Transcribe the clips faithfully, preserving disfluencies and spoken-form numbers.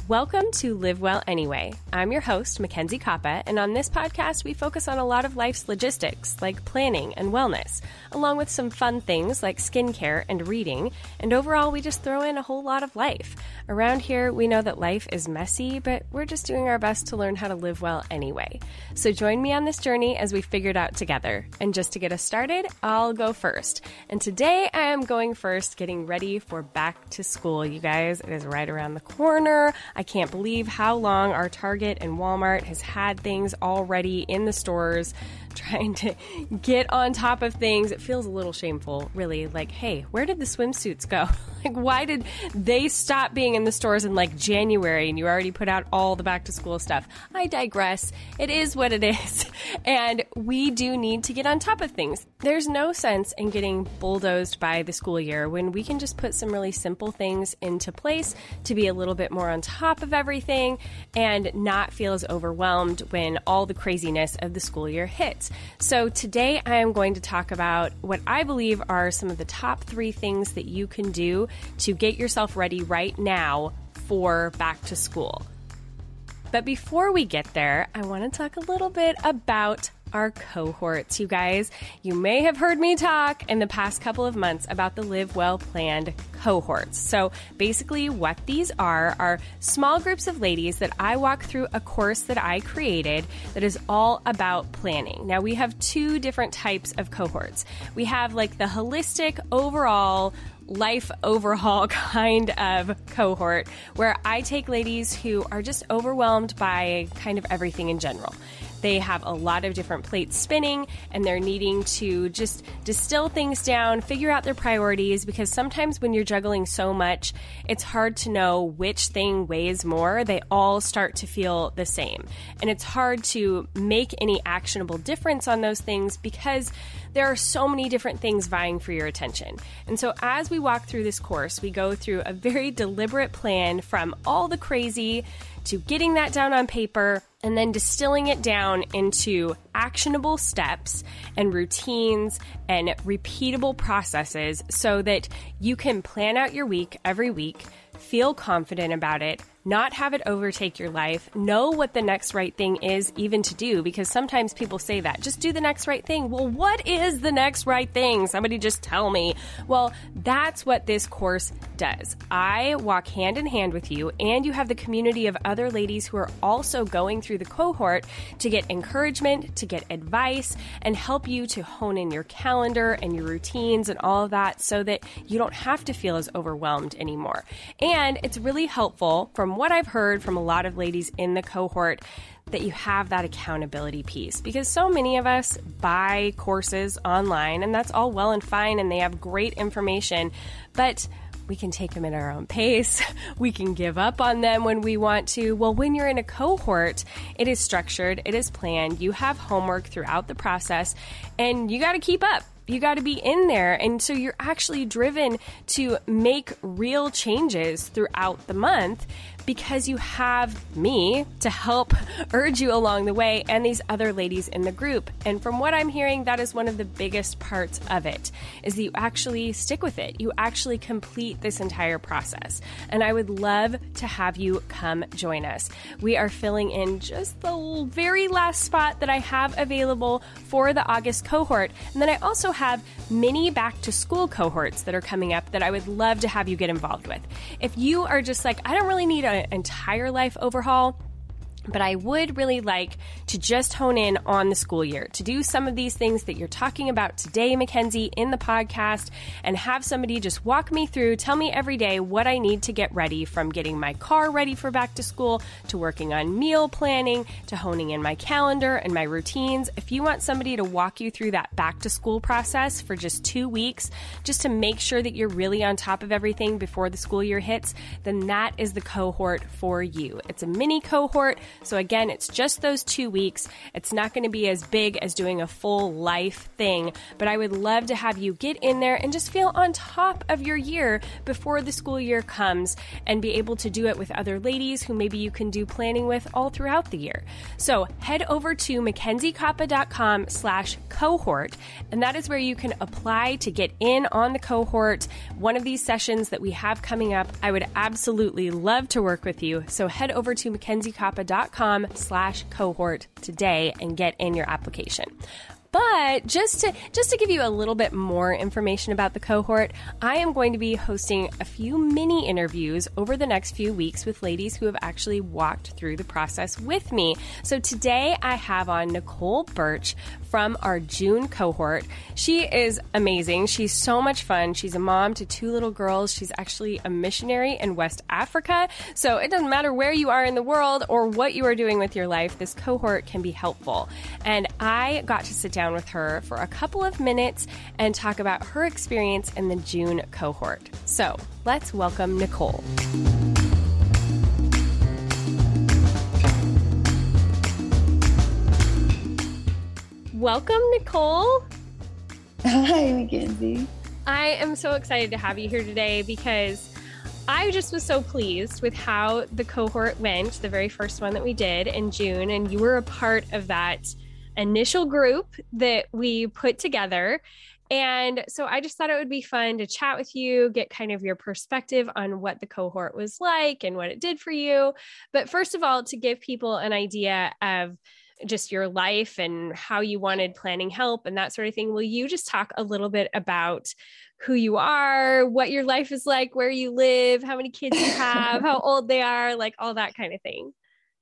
Welcome to Live Well Anyway. I'm your host, Mackenzie Koppa, and on this podcast, we focus on a lot of life's logistics, like planning and wellness, along with some fun things like skincare and reading, and overall, we just throw in a whole lot of life. Around here, we know that life is messy, but we're just doing our best to learn how to live well anyway. So join me on this journey as we figure it out together. And just to get us started, I'll go first. And today, I am going first, getting ready for back to school. You guys, it is right around the corner. I can't believe how long our Target and Walmart has had things already in the stores, trying to get on top of things. It feels a little shameful, really. Like, hey, where did the swimsuits go? Like, why did they stop being in the stores in like January and you already put out all the back to school stuff? I digress. It is what it is. And we do need to get on top of things. There's no sense in getting bulldozed by the school year when we can just put some really simple things into place to be a little bit more on top of everything and not feel as overwhelmed when all the craziness of the school year hits. So today I am going to talk about what I believe are some of the top three things that you can do to get yourself ready right now for back to school. But before we get there, I want to talk a little bit about our cohorts. You guys, you may have heard me talk in the past couple of months about the Live Well Planned cohorts. So basically what these are are small groups of ladies that I walk through a course that I created that is all about planning. Now we have two different types of cohorts. We have like the holistic overall life overhaul kind of cohort where I take ladies who are just overwhelmed by kind of everything in general. They have a lot of different plates spinning and they're needing to just distill things down, figure out their priorities, because sometimes when you're juggling so much, it's hard to know which thing weighs more. They all start to feel the same. And it's hard to make any actionable difference on those things because there are so many different things vying for your attention. And so as we walk through this course, we go through a very deliberate plan from all the crazy to getting that down on paper and then distilling it down into actionable steps and routines and repeatable processes so that you can plan out your week every week, feel confident about it, not have it overtake your life, know what the next right thing is even to do, because sometimes people say that, just do the next right thing. Well, what is the next right thing? Somebody just tell me. Well, that's what this course does. I walk hand in hand with you, and you have the community of other ladies who are also going through the cohort to get encouragement, to get advice, and help you to hone in your calendar and your routines and all of that so that you don't have to feel as overwhelmed anymore. And it's really helpful from what I've heard from a lot of ladies in the cohort that you have that accountability piece, because so many of us buy courses online and that's all well and fine and they have great information, but we can take them at our own pace. We can give up on them when we want to. Well, when you're in a cohort, it is structured, it is planned, you have homework throughout the process, and you got to keep up. You got to be in there. And so you're actually driven to make real changes throughout the month because you have me to help urge you along the way and these other ladies in the group. And from what I'm hearing, that is one of the biggest parts of it, is that you actually stick with it. You actually complete this entire process. And I would love to have you come join us. We are filling in just the very last spot that I have available for the August cohort. And then I also have mini back to school cohorts that are coming up that I would love to have you get involved with. If you are just like, I don't really need an entire life overhaul, but I would really like to just hone in on the school year, to do some of these things that you're talking about today, Mackenzie, in the podcast, and have somebody just walk me through, tell me every day what I need to get ready, from getting my car ready for back to school, to working on meal planning, to honing in my calendar and my routines. If you want somebody to walk you through that back to school process for just two weeks, just to make sure that you're really on top of everything before the school year hits, then that is the cohort for you. It's a mini cohort So again, it's just those two weeks. It's not going to be as big as doing a full life thing, but I would love to have you get in there and just feel on top of your year before the school year comes and be able to do it with other ladies who maybe you can do planning with all throughout the year. So head over to mackenziekoppa.com slash cohort, and that is where you can apply to get in on the cohort, one of these sessions that we have coming up. I would absolutely love to work with you. So head over to mackenziekoppa.com slash cohort today and get in your application. But just to just to give you a little bit more information about the cohort, I am going to be hosting a few mini interviews over the next few weeks with ladies who have actually walked through the process with me. So today I have on Nicole Birch from our June cohort. She is amazing. She's so much fun. She's a mom to two little girls. She's actually a missionary in West Africa. So it doesn't matter where you are in the world or what you are doing with your life, this cohort can be helpful. And I got to sit down with her for a couple of minutes and talk about her experience in the June cohort. So let's welcome Nicole. Welcome, Nicole. Hi, Mackenzie. I am so excited to have you here today because I just was so pleased with how the cohort went, the very first one that we did in June, and you were a part of that initial group that we put together. And so I just thought it would be fun to chat with you, get kind of your perspective on what the cohort was like and what it did for you. But first of all, to give people an idea of just your life and how you wanted planning help and that sort of thing, will you just talk a little bit about who you are, what your life is like, where you live, how many kids you have, how old they are, like all that kind of thing?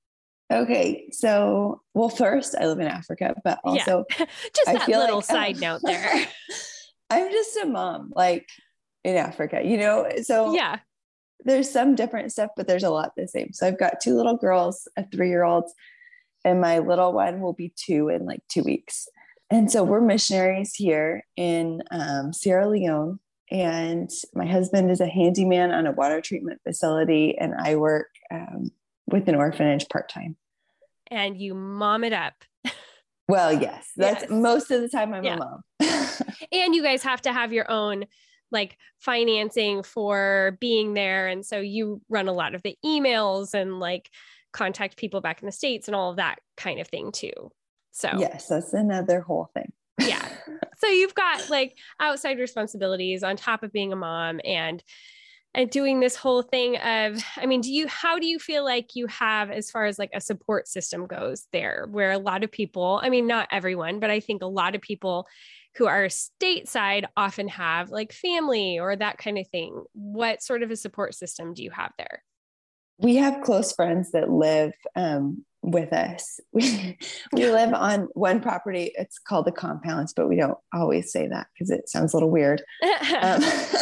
Okay. So, well, first I live in Africa, but also yeah. just I that feel little like, side um, note there. I'm just a mom, like in Africa, you know? So yeah, there's some different stuff, but there's a lot the same. So I've got two little girls, a three-year-old, and my little one will be two in like two weeks. And so we're missionaries here in um, Sierra Leone. And my husband is a handyman on a water treatment facility. And I work um, with an orphanage part-time. And you mom it up. Well, yes, that's yes. most of the time I'm yeah. a mom. And you guys have to have your own like financing for being there. And so you run a lot of the emails and like contact people back in the States and all of that kind of thing too. So yes, that's another whole thing. yeah. So you've got like outside responsibilities on top of being a mom and and doing this whole thing of, I mean, do you, how do you feel like you have, as far as like a support system goes there, where a lot of people, I mean, not everyone, but I think a lot of people who are stateside often have like family or that kind of thing. What sort of a support system do you have there? We have close friends that live um, with us. We, we live on one property. It's called the compounds, but we don't always say that because it sounds a little weird. Um,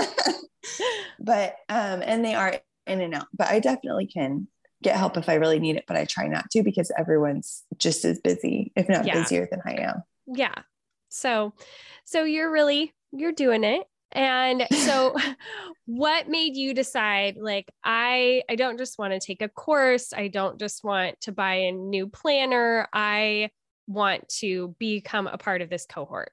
but, um, and they are in and out, but I definitely can get help if I really need it, but I try not to because everyone's just as busy, if not yeah. busier than I am. Yeah. So, so you're really, you're doing it. And so what made you decide, like, I, I don't just want to take a course. I don't just want to buy a new planner. I want to become a part of this cohort.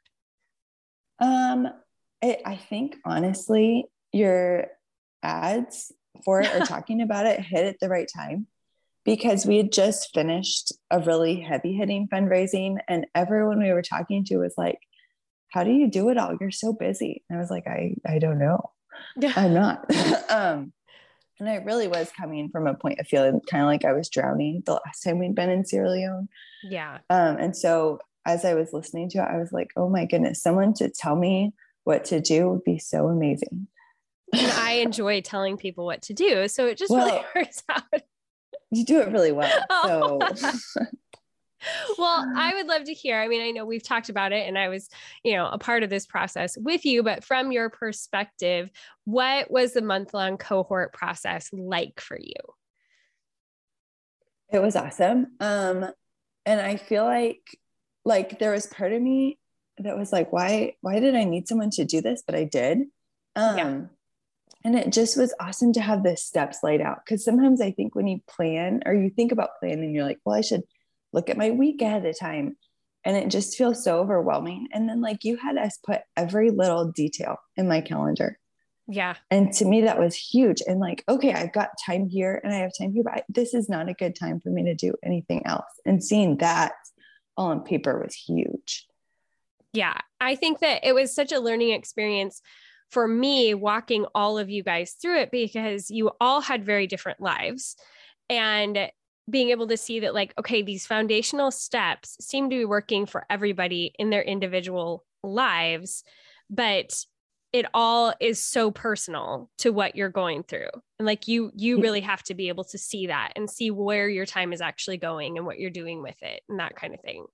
Um, it, I think honestly, your ads for it or talking about it hit at the right time because we had just finished a really heavy hitting fundraising and everyone we were talking to was like, how do you do it all? You're so busy. And I was like, I, I don't know. I'm not. um, and I really was coming from a point of feeling kind of like I was drowning the last time we'd been in Sierra Leone. Yeah. Um, and so as I was listening to it, I was like, oh my goodness, someone to tell me what to do would be so amazing. And I enjoy telling people what to do. So it just well, really works out. You do it really well. So well, I would love to hear. I mean, I know we've talked about it and I was, you know, a part of this process with you, but from your perspective, what was the month-long cohort process like for you? It was awesome. Um, and I feel like, like there was part of me that was like, why, why did I need someone to do this? But I did. Um, yeah. And it just was awesome to have the steps laid out. Cause sometimes I think when you plan or you think about planning, you're like, well, I should look at my week ahead of time. And it just feels so overwhelming. And then like you had us put every little detail in my calendar. Yeah. And to me, that was huge. And like, okay, I've got time here and I have time here, but I, this is not a good time for me to do anything else. And seeing that all on paper was huge. Yeah. I think that it was such a learning experience for me, walking all of you guys through it, because you all had very different lives, and being able to see that, like, okay, these foundational steps seem to be working for everybody in their individual lives, but it all is so personal to what you're going through. And like you, you really have to be able to see that and see where your time is actually going and what you're doing with it and that kind of thing.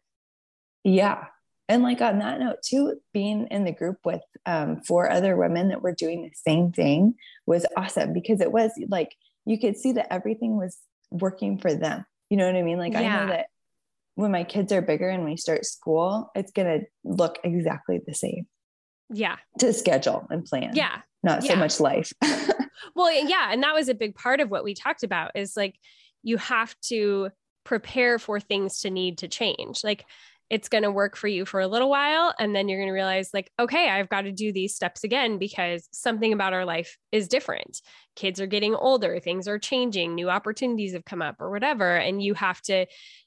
Yeah. And like on that note too, being in the group with um, four other women that were doing the same thing was awesome, because it was like, you could see that everything was working for them. You know what I mean? Like, yeah. I know that when my kids are bigger and we start school, it's going to look exactly the same. Yeah. To schedule and plan. Yeah. Not yeah. so much life. Well, yeah. And that was a big part of what we talked about, is like, you have to prepare for things to need to change. Like, it's going to work for you for a little while. And then you're going to realize like, okay, I've got to do these steps again, because something about our life is different. Kids are getting older, things are changing, new opportunities have come up or whatever. And you have to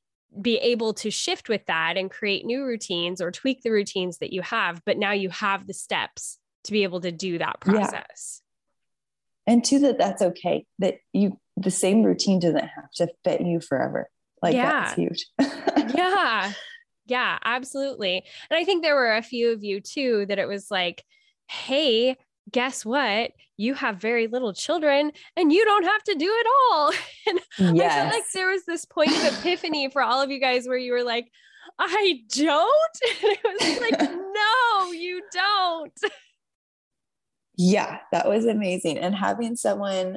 be able to shift with that and create new routines or tweak the routines that you have. But now you have the steps to be able to do that process. Yeah. And two, that that's okay. That you, the same routine doesn't have to fit you forever. Like yeah. That's huge. Yeah. Yeah, absolutely. And I think there were a few of you too, that it was like, hey, guess what? You have very little children and you don't have to do it all. And yes. I felt like there was this point of epiphany for all of you guys where you were like, I don't. And it was like, no, you don't. Yeah, that was amazing. And having someone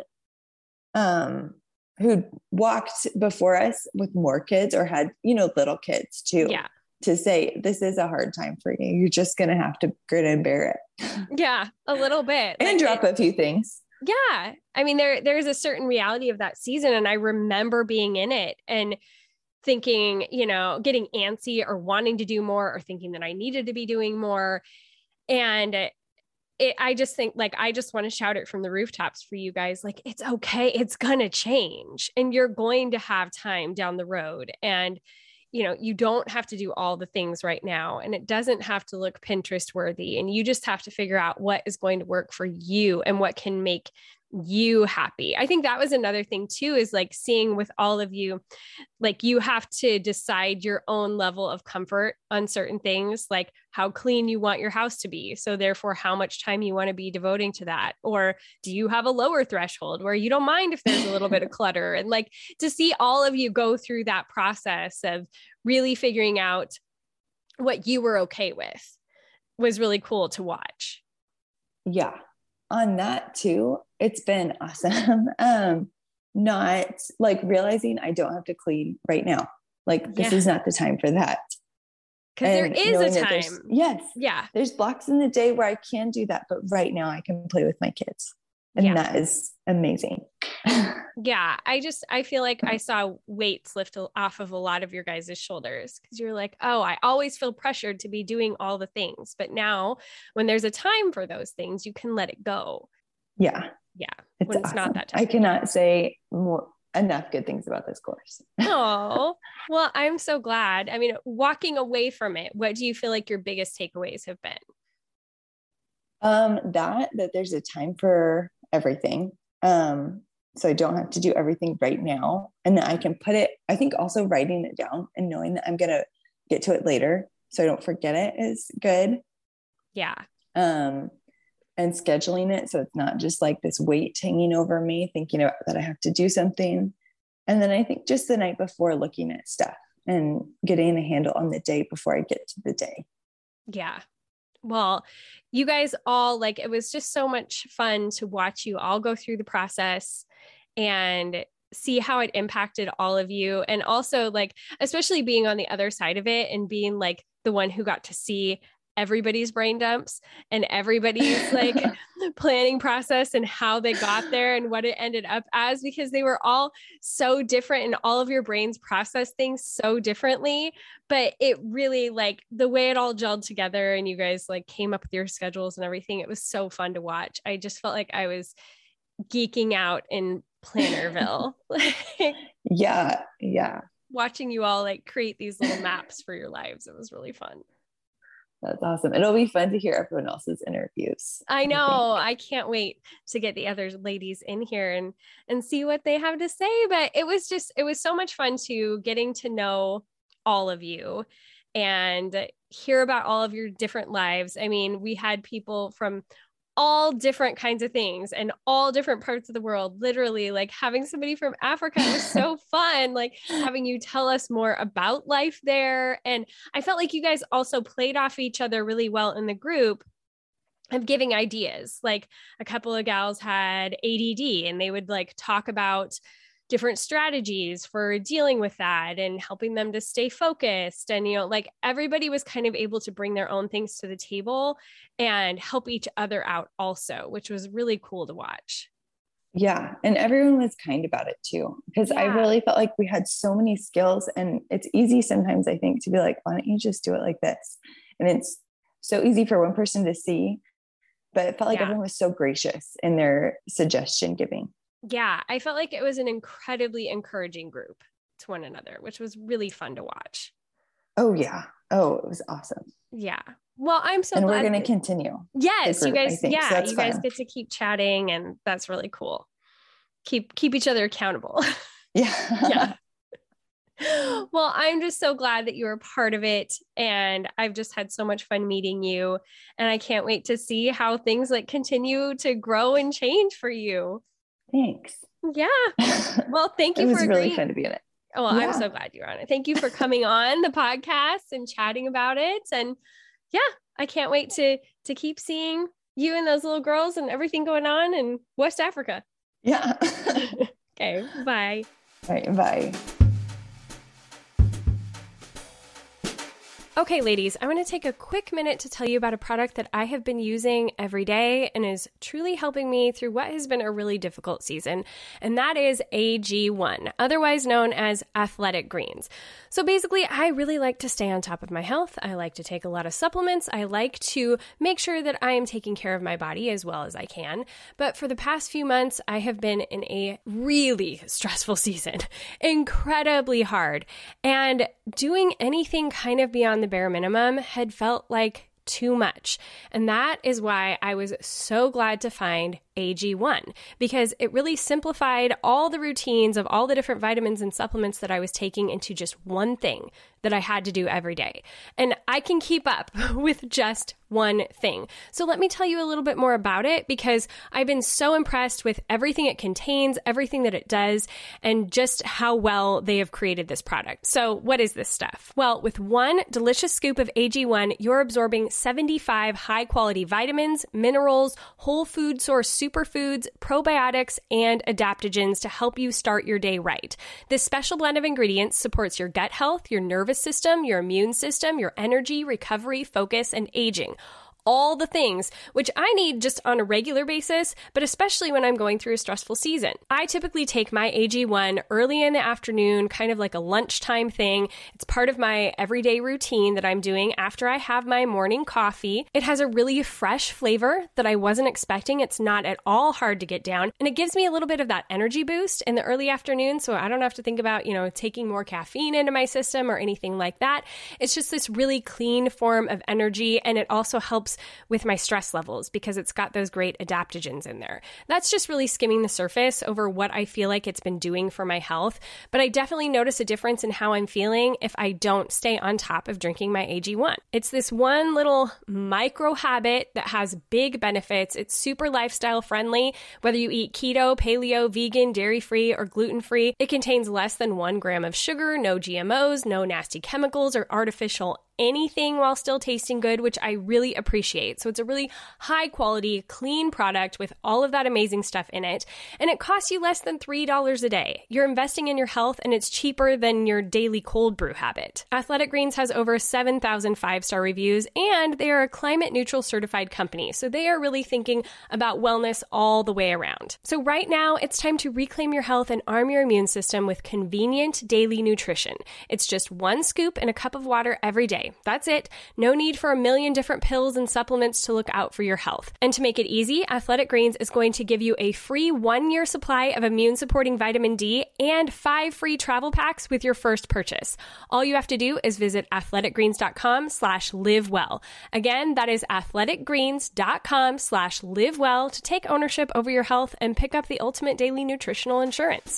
um, who walked before us with more kids or had, you know, little kids too. Yeah. To say, this is a hard time for you. You're just going to have to grit and bear it. Yeah. A little bit. And like drop it, a few things. Yeah. I mean, there, there's a certain reality of that season. And I remember being in it and thinking, you know, getting antsy or wanting to do more or thinking that I needed to be doing more. And it, I just think like, I just want to shout it from the rooftops for you guys. Like, it's okay. It's going to change and you're going to have time down the road. And you know, you don't have to do all the things right now, and it doesn't have to look Pinterest worthy, and you just have to figure out what is going to work for you and what can make you happy. I think that was another thing too, is like seeing with all of you, like you have to decide your own level of comfort on certain things, like how clean you want your house to be. So therefore, how much time you want to be devoting to that. Or do you have a lower threshold where you don't mind if there's a little bit of clutter? And like to see all of you go through that process of really figuring out what you were okay with was really cool to watch. Yeah. On that too, it's been awesome. Um, not like realizing I don't have to clean right now. Like this yeah. is not the time for that. Because there is a time. Yes. Yeah. There's blocks in the day where I can do that, but right now I can play with my kids. And yeah. that is amazing. Yeah. I just, I feel like I saw weights lift off of a lot of your guys' shoulders, because you're like, oh, I always feel pressured to be doing all the things. But now when there's a time for those things, you can let it go. Yeah. Yeah. It's when it's awesome. not that time. I cannot say more enough good things about this course. Oh, well, I'm so glad. I mean, walking away from it, what do you feel like your biggest takeaways have been? Um, that, that there's a time for everything. Um, so I don't have to do everything right now. And that I can put it, I think also writing it down and knowing that I'm going to get to it later, so I don't forget it, is good. Yeah. Um, and scheduling it, so it's not just like this weight hanging over me, thinking about that I have to do something. And then I think just the night before, looking at stuff and getting a handle on the day before I get to the day. Yeah. Well, you guys all, like, it was just so much fun to watch you all go through the process and see how it impacted all of you. And also, like, especially being on the other side of it and being like the one who got to see everybody's brain dumps and everybody's like planning process and how they got there and what it ended up as, because they were all so different and all of your brains process things so differently. But it really, like, the way it all gelled together and you guys like came up with your schedules and everything, it was so fun to watch. I just felt like I was geeking out in Plannerville. yeah. Yeah. Watching you all like create these little maps for your lives. It was really fun. That's awesome. It'll be fun to hear everyone else's interviews. I know. I, I can't wait to get the other ladies in here and, and see what they have to say. But it was just, it was so much fun to getting to know all of you and hear about all of your different lives. I mean, we had people from all different kinds of things and all different parts of the world. Literally, like having somebody from Africa was so fun, like having you tell us more about life there. And I felt like you guys also played off each other really well in the group of giving ideas. Like a couple of gals had A D D and they would like talk about different strategies for dealing with that and helping them to stay focused. And, you know, like everybody was kind of able to bring their own things to the table and help each other out also, which was really cool to watch. Yeah. And everyone was kind about it too, because yeah. I really felt like we had so many skills, and it's easy sometimes, I think, to be like, why don't you just do it like this? And it's so easy for one person to see, but it felt like yeah. everyone was so gracious in their suggestion giving. Yeah, I felt like it was an incredibly encouraging group to one another, which was really fun to watch. Oh, yeah. Oh, it was awesome. Yeah. Well, I'm so and glad. And we're going to continue. Yes, group, you guys. Yeah, so you fun. guys get to keep chatting, and that's really cool. Keep keep each other accountable. Yeah. Yeah. Well, I'm just so glad that you were a part of it. And I've just had so much fun meeting you. And I can't wait to see how things like continue to grow and change for you. Thanks. Yeah. Well, thank you it for was agreeing. really fun to be in it. Oh, well, yeah. I'm so glad you're on it. Thank you for coming on the podcast and chatting about it. And yeah, I can't wait to to keep seeing you and those little girls and everything going on in West Africa. Yeah. Okay. Bye. All right. Bye. Okay, ladies, I want to take a quick minute to tell you about a product that I have been using every day and is truly helping me through what has been a really difficult season, and that is A G one, otherwise known as Athletic Greens. So basically, I really like to stay on top of my health. I like to take a lot of supplements. I like to make sure that I am taking care of my body as well as I can. But for the past few months, I have been in a really stressful season, incredibly hard, and doing anything kind of beyond the bare minimum had felt like too much. And that is why I was so glad to find A G one, because it really simplified all the routines of all the different vitamins and supplements that I was taking into just one thing that I had to do every day. And I can keep up with just one thing. So let me tell you a little bit more about it, because I've been so impressed with everything it contains, everything that it does, and just how well they have created this product. So what is this stuff? Well, with one delicious scoop of A G one, you're absorbing seventy-five high-quality vitamins, minerals, whole food source superfoods, probiotics, and adaptogens to help you start your day right. This special blend of ingredients supports your gut health, your nervous system, your immune system, your energy, recovery, focus, and aging. All the things which I need just on a regular basis, but especially when I'm going through a stressful season. I typically take my A G one early in the afternoon, kind of like a lunchtime thing. It's part of my everyday routine that I'm doing after I have my morning coffee. It has a really fresh flavor that I wasn't expecting. It's not at all hard to get down, and it gives me a little bit of that energy boost in the early afternoon, so I don't have to think about, you know, taking more caffeine into my system or anything like that. It's just this really clean form of energy, and it also helps with my stress levels because it's got those great adaptogens in there. That's just really skimming the surface over what I feel like it's been doing for my health, but I definitely notice a difference in how I'm feeling if I don't stay on top of drinking my A G one. It's this one little micro habit that has big benefits. It's super lifestyle friendly, whether you eat keto, paleo, vegan, dairy-free, or gluten-free. It contains less than one gram of sugar, no G M Os, no nasty chemicals or artificial anything while still tasting good, which I really appreciate. So it's a really high quality, clean product with all of that amazing stuff in it. And it costs you less than three dollars a day. You're investing in your health, and it's cheaper than your daily cold brew habit. Athletic Greens has over seven thousand five-star reviews, and they are a climate neutral certified company. So they are really thinking about wellness all the way around. So right now, it's time to reclaim your health and arm your immune system with convenient daily nutrition. It's just one scoop in a cup of water every day. That's it. No need for a million different pills and supplements to look out for your health. And to make it easy, Athletic Greens is going to give you a free one-year supply of immune-supporting vitamin D and five free travel packs with your first purchase. All you have to do is visit athleticgreens.com slash live well. Again, that is athleticgreens.com slash live well to take ownership over your health and pick up the ultimate daily nutritional insurance.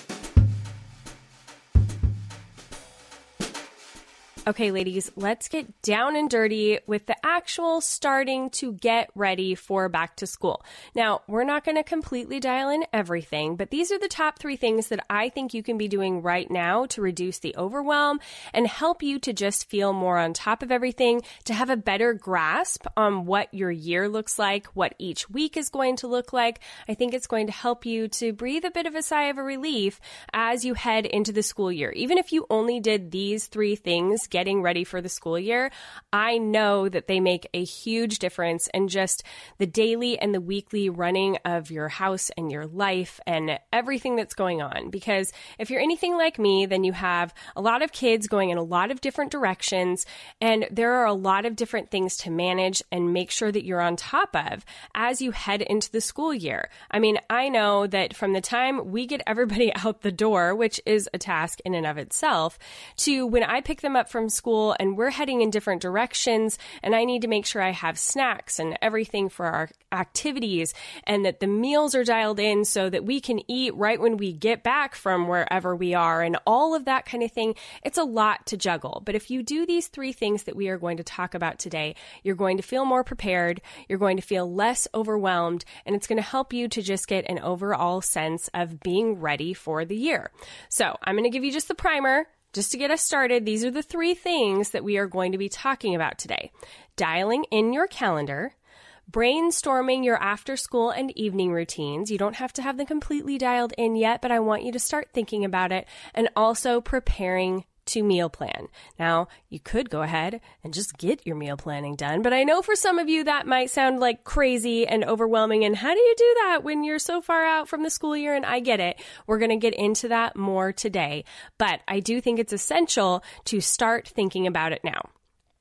Okay, ladies, let's get down and dirty with the actual starting to get ready for back to school. Now, we're not going to completely dial in everything, but these are the top three things that I think you can be doing right now to reduce the overwhelm and help you to just feel more on top of everything, to have a better grasp on what your year looks like, what each week is going to look like. I think it's going to help you to breathe a bit of a sigh of a relief as you head into the school year. Even if you only did these three things, getting ready for the school year, I know that they make a huge difference in just the daily and the weekly running of your house and your life and everything that's going on. Because if you're anything like me, then you have a lot of kids going in a lot of different directions, and there are a lot of different things to manage and make sure that you're on top of as you head into the school year. I mean, I know that from the time we get everybody out the door, which is a task in and of itself, to when I pick them up from school and we're heading in different directions, and I need to make sure I have snacks and everything for our activities, and that the meals are dialed in so that we can eat right when we get back from wherever we are, and all of that kind of thing. It's a lot to juggle. But if you do these three things that we are going to talk about today, you're going to feel more prepared, you're going to feel less overwhelmed, and it's going to help you to just get an overall sense of being ready for the year. So I'm going to give you just the primer. Just to get us started, these are the three things that we are going to be talking about today. Dialing in your calendar, brainstorming your after school and evening routines. You don't have to have them completely dialed in yet, but I want you to start thinking about it, and also preparing to meal plan. Now, you could go ahead and just get your meal planning done, but I know for some of you that might sound like crazy and overwhelming, and how do you do that when you're so far out from the school year? And I get it. We're going to get into that more today, but I do think it's essential to start thinking about it now.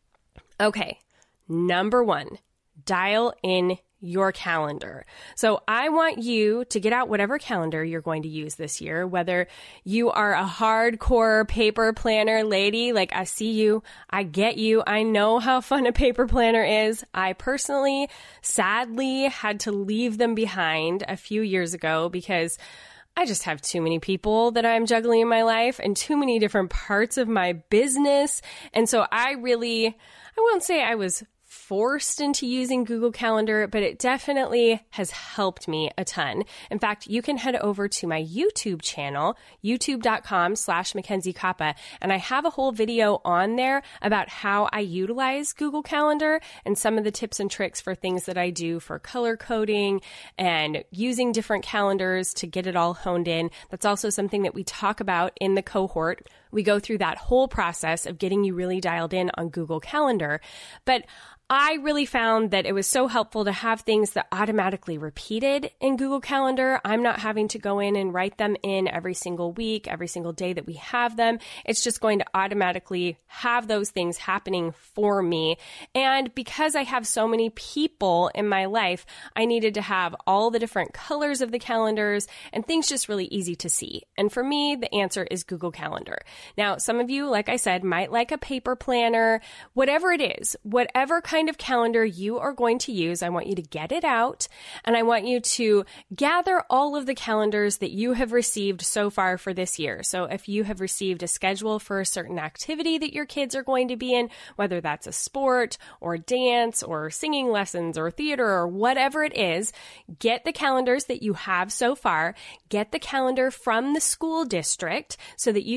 Okay, number one, dial in your calendar. So I want you to get out whatever calendar you're going to use this year, whether you are a hardcore paper planner lady, like I see you, I get you, I know how fun a paper planner is. I personally, sadly, had to leave them behind a few years ago because I just have too many people that I'm juggling in my life and too many different parts of my business. And so I really, I won't say I was forced into using Google Calendar, but it definitely has helped me a ton. In fact, you can head over to my YouTube channel, youtube.com slash Mackenzie Koppa, and I have a whole video on there about how I utilize Google Calendar and some of the tips and tricks for things that I do for color coding and using different calendars to get it all honed in. That's also something that we talk about in the cohort. We go through that whole process of getting you really dialed in on Google Calendar. But I really found that it was so helpful to have things that automatically repeated in Google Calendar. I'm not having to go in and write them in every single week, every single day that we have them. It's just going to automatically have those things happening for me. And because I have so many people in my life, I needed to have all the different colors of the calendars and things just really easy to see. And for me, the answer is Google Calendar. Now, some of you, like I said, might like a paper planner, whatever it is, whatever kind of calendar you are going to use, I want you to get it out, and I want you to gather all of the calendars that you have received so far for this year. So if you have received a schedule for a certain activity that your kids are going to be in, whether that's a sport or dance or singing lessons or theater or whatever it is, get the calendars that you have so far, get the calendar from the school district so that you see all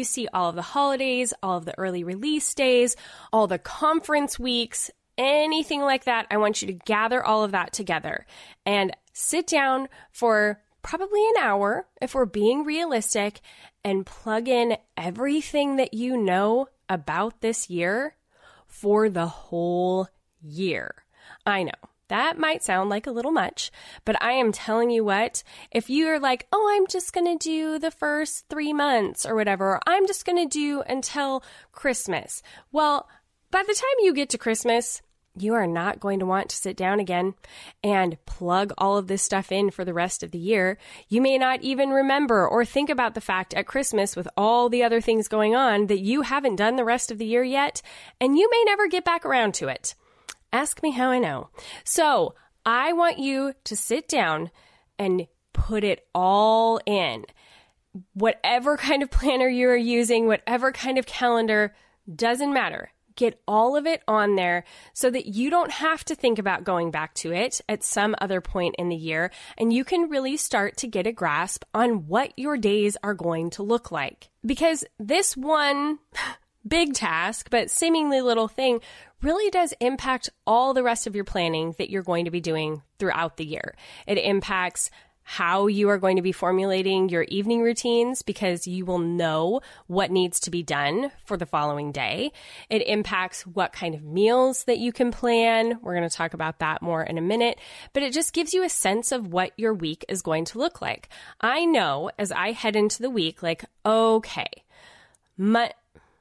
all of the holidays, all of the early release days, all the conference weeks, anything like that. I want you to gather all of that together and sit down for probably an hour, if we're being realistic, and plug in everything that you know about this year for the whole year. I know that might sound like a little much, but I am telling you what, if you're like, oh, I'm just going to do the first three months or whatever, or I'm just going to do until Christmas. Well, by the time you get to Christmas, you are not going to want to sit down again and plug all of this stuff in for the rest of the year. You may not even remember or think about the fact at Christmas, with all the other things going on, that you haven't done the rest of the year yet, and you may never get back around to it. Ask me how I know. So I want you to sit down and put it all in. Whatever kind of planner you're using, whatever kind of calendar, doesn't matter. Get all of it on there so that you don't have to think about going back to it at some other point in the year, and you can really start to get a grasp on what your days are going to look like. Because this one big task, but seemingly little thing, really does impact all the rest of your planning that you're going to be doing throughout the year. It impacts how you are going to be formulating your evening routines, because you will know what needs to be done for the following day. It impacts what kind of meals that you can plan. We're going to talk about that more in a minute, but it just gives you a sense of what your week is going to look like. I know as I head into the week, like, okay, my,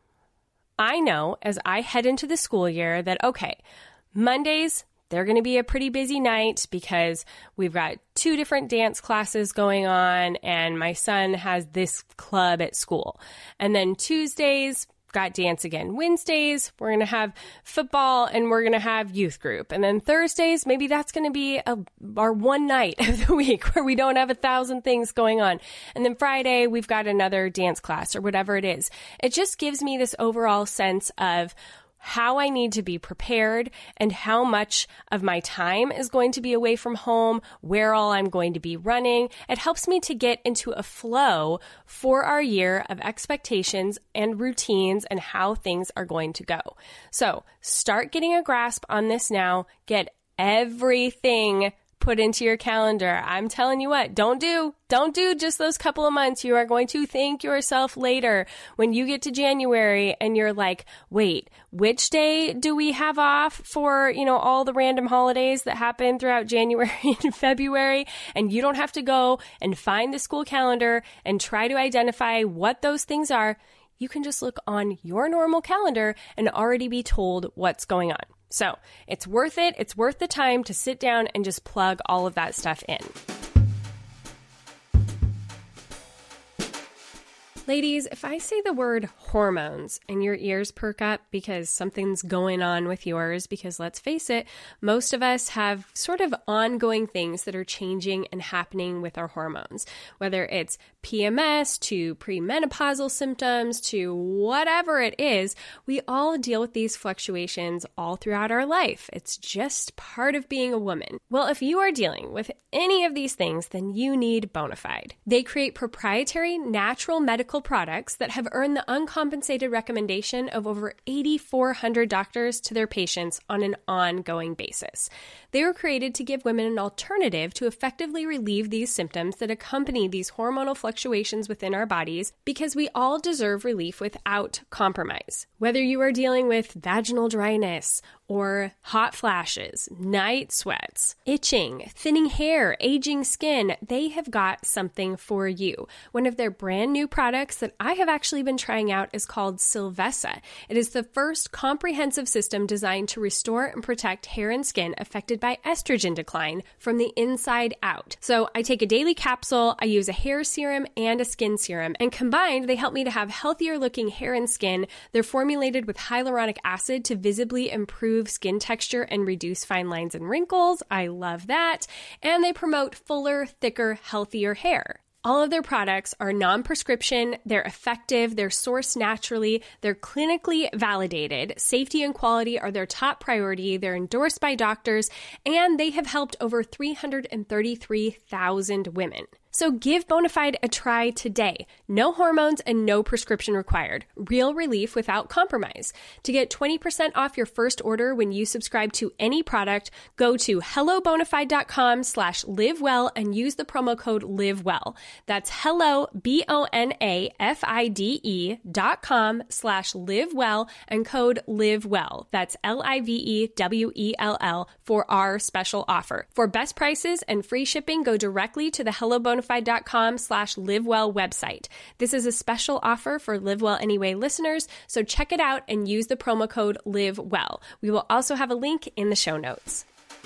I know as I head into the school year that, okay, Mondays, they're going to be a pretty busy night because we've got two different dance classes going on and my son has this club at school. And then Tuesdays, got dance again. Wednesdays, we're going to have football and we're going to have youth group. And then Thursdays, maybe that's going to be a, our one night of the week where we don't have a thousand things going on. And then Friday, we've got another dance class or whatever it is. It just gives me this overall sense of how I need to be prepared and how much of my time is going to be away from home, where all I'm going to be running. It helps me to get into a flow for our year of expectations and routines and how things are going to go. So start getting a grasp on this now. Get everything put into your calendar. I'm telling you what, don't do, don't do just those couple of months. You are going to thank yourself later when you get to January and you're like, wait, which day do we have off for, you know, all the random holidays that happen throughout January and February? And you don't have to go and find the school calendar and try to identify what those things are. You can just look on your normal calendar and already be told what's going on. So it's worth it. It's worth the time to sit down and just plug all of that stuff in. Ladies, if I say the word hormones and your ears perk up because something's going on with yours, because let's face it, most of us have sort of ongoing things that are changing and happening with our hormones, whether it's P M S to premenopausal symptoms to whatever it is, we all deal with these fluctuations all throughout our life. It's just part of being a woman. Well, if you are dealing with any of these things, then you need Bonafide. They create proprietary natural medical products that have earned the uncompensated recommendation of over eight thousand four hundred doctors to their patients on an ongoing basis. They were created to give women an alternative to effectively relieve these symptoms that accompany these hormonal fluctuations within our bodies, because we all deserve relief without compromise. Whether you are dealing with vaginal dryness or hot flashes, night sweats, itching, thinning hair, aging skin, they have got something for you. One of their brand new products that I have actually been trying out is called Sylvessa. It is the first comprehensive system designed to restore and protect hair and skin affected by estrogen decline from the inside out. So I take a daily capsule, I use a hair serum and a skin serum, and combined they help me to have healthier looking hair and skin. They're formulated with hyaluronic acid to visibly improve skin texture and reduce fine lines and wrinkles. I love that. And they promote fuller, thicker, healthier hair. All of their products are non-prescription, they're effective, they're sourced naturally, they're clinically validated, safety and quality are their top priority, they're endorsed by doctors, and they have helped over three hundred thirty-three thousand women. So give Bonafide a try today. No hormones and no prescription required. Real relief without compromise. To get twenty percent off your first order when you subscribe to any product, go to hellobonafide.com slash livewell and use the promo code livewell. That's hello, B O N A F I D E dot com slash livewell and code livewell. That's L I V E W E L L for our special offer. For best prices and free shipping, go directly to the hellobonafide.com slash livewell website. This is a special offer for Live Well Anyway listeners, so check it out and use the promo code livewell. We will also have a link in the show notes.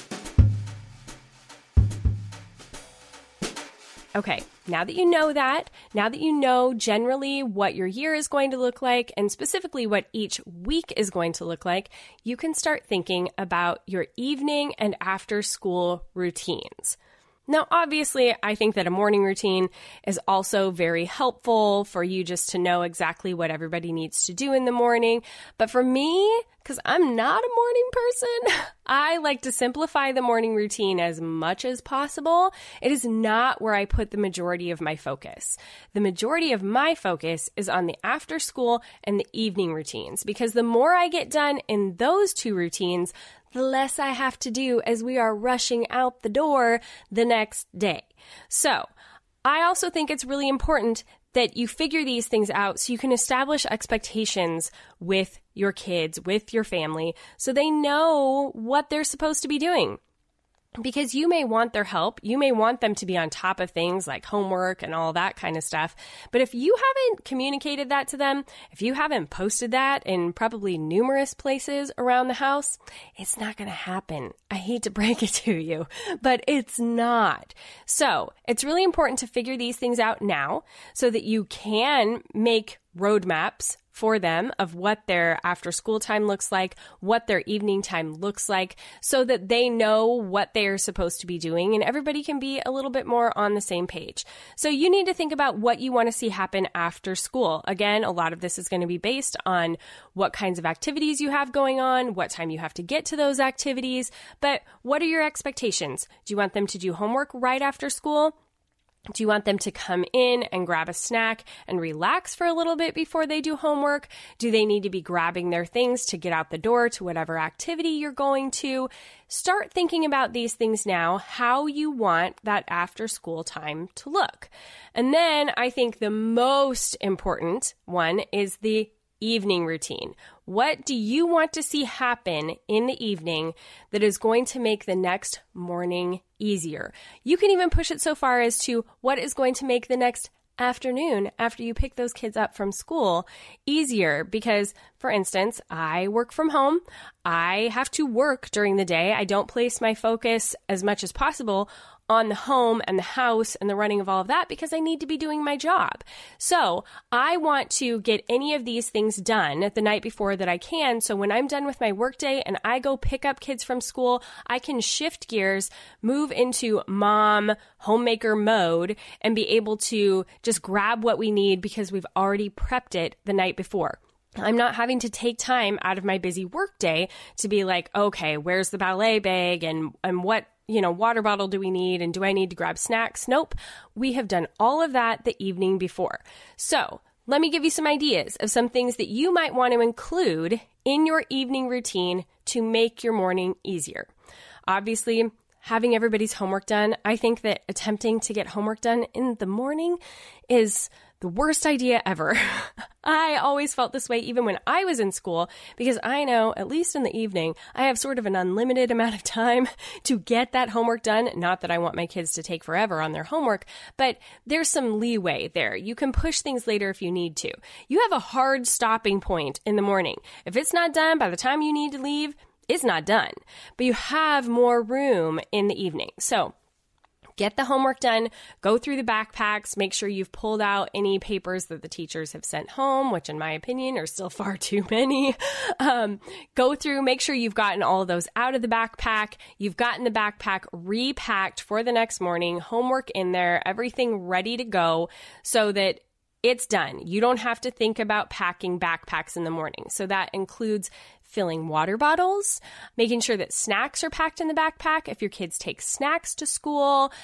Okay, now that you know that, now that you know generally what your year is going to look like and specifically what each week is going to look like, you can start thinking about your evening and after school routines. Now, obviously, I think that a morning routine is also very helpful for you just to know exactly what everybody needs to do in the morning. But for me, because I'm not a morning person, I like to simplify the morning routine as much as possible. It is not where I put the majority of my focus. The majority of my focus is on the after school and the evening routines, because the more I get done in those two routines, the less I have to do as we are rushing out the door the next day. So I also think it's really important that you figure these things out so you can establish expectations with your kids, with your family, so they know what they're supposed to be doing. Because you may want their help, you may want them to be on top of things like homework and all that kind of stuff. But if you haven't communicated that to them, if you haven't posted that in probably numerous places around the house, it's not going to happen. I hate to break it to you, but it's not. So it's really important to figure these things out now so that you can make roadmaps for them of what their after school time looks like, what their evening time looks like, so that they know what they're supposed to be doing and everybody can be a little bit more on the same page. So you need to think about what you want to see happen after school. Again, a lot of this is going to be based on what kinds of activities you have going on, what time you have to get to those activities, but what are your expectations? Do you want them to do homework right after school? Do you want them to come in and grab a snack and relax for a little bit before they do homework? Do they need to be grabbing their things to get out the door to whatever activity you're going to? Start thinking about these things now, how you want that after school time to look. And then I think the most important one is the evening routine. What do you want to see happen in the evening that is going to make the next morning easier? You can even push it so far as to what is going to make the next afternoon after you pick those kids up from school easier. Because, for instance, I work from home. I have to work during the day. I don't place my focus as much as possible on the home and the house and the running of all of that because I need to be doing my job. So I want to get any of these things done the night before that I can. So when I'm done with my workday and I go pick up kids from school, I can shift gears, move into mom, homemaker mode, and be able to just grab what we need because we've already prepped it the night before. I'm not having to take time out of my busy workday to be like, okay, where's the ballet bag and, and what you know, water bottle do we need? And do I need to grab snacks? Nope. We have done all of that the evening before. So let me give you some ideas of some things that you might want to include in your evening routine to make your morning easier. Obviously, having everybody's homework done, I think that attempting to get homework done in the morning is the worst idea ever. I always felt this way even when I was in school because I know, at least in the evening, I have sort of an unlimited amount of time to get that homework done. Not that I want my kids to take forever on their homework, but there's some leeway there. You can push things later if you need to. You have a hard stopping point in the morning. If it's not done by the time you need to leave, it's not done. But you have more room in the evening. So get the homework done, go through the backpacks, make sure you've pulled out any papers that the teachers have sent home, which in my opinion are still far too many. Um, go through, make sure you've gotten all of those out of the backpack. You've gotten the backpack repacked for the next morning, homework in there, everything ready to go so that it's done. You don't have to think about packing backpacks in the morning. So that includes filling water bottles, making sure that snacks are packed in the backpack if your kids take snacks to school,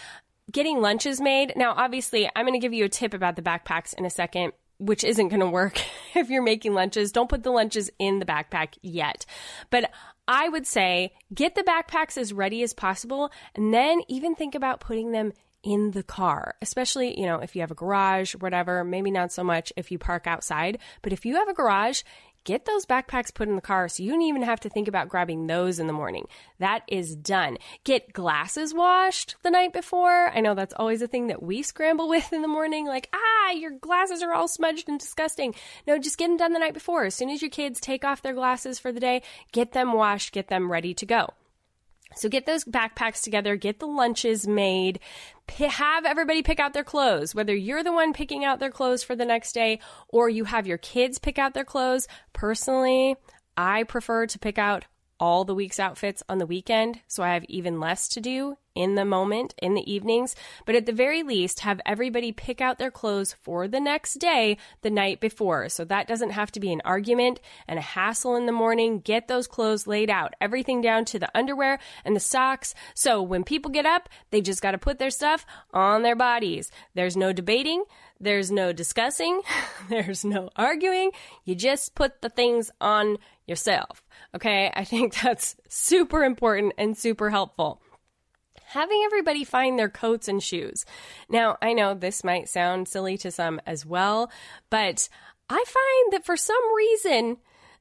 getting lunches made. Now, obviously, I'm going to give you a tip about the backpacks in a second, which isn't going to work if you're making lunches. Don't put the lunches in the backpack yet. But I would say get the backpacks as ready as possible, and then even think about putting them in the car, especially, you know, if you have a garage, whatever, maybe not so much if you park outside. But if you have a garage, get those backpacks put in the car so you don't even have to think about grabbing those in the morning. That is done. Get glasses washed the night before. I know that's always a thing that we scramble with in the morning. Like, ah, your glasses are all smudged and disgusting. No, just get them done the night before. As soon as your kids take off their glasses for the day, get them washed, get them ready to go. So get those backpacks together, get the lunches made, p- have everybody pick out their clothes, whether you're the one picking out their clothes for the next day or you have your kids pick out their clothes. Personally, I prefer to pick out all the week's outfits on the weekend, so I have even less to do in the moment, in the evenings. But at the very least, have everybody pick out their clothes for the next day the night before. So that doesn't have to be an argument and a hassle in the morning. Get those clothes laid out, everything down to the underwear and the socks. So when people get up, they just got to put their stuff on their bodies. There's no debating. There's no discussing. There's no arguing. You just put the things on yourself. Okay, I think that's super important and super helpful. Having everybody find their coats and shoes. Now, I know this might sound silly to some as well, but I find that for some reason,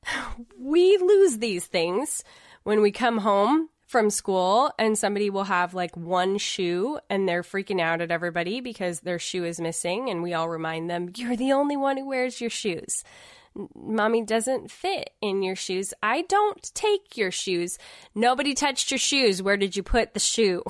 we lose these things when we come home from school and somebody will have like one shoe and they're freaking out at everybody because their shoe is missing, and we all remind them, you're the only one who wears your shoes. Mommy doesn't fit in your shoes. I don't take your shoes. Nobody touched your shoes. Where did you put the shoe?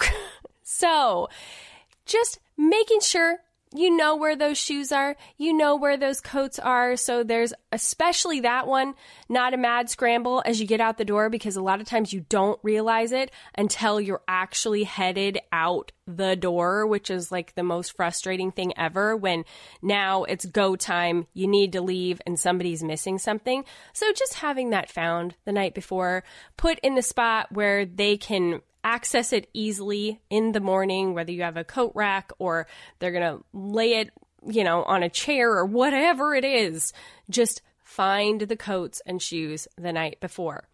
So just making sure you know where those shoes are. You know where those coats are. So there's especially that one, not a mad scramble as you get out the door, because a lot of times you don't realize it until you're actually headed out the door, which is like the most frustrating thing ever when now it's go time, you need to leave and somebody's missing something. So just having that found the night before, put in the spot where they can access it easily in the morning, whether you have a coat rack or they're going to lay it, you know, on a chair or whatever it is. Just find the coats and shoes the night before.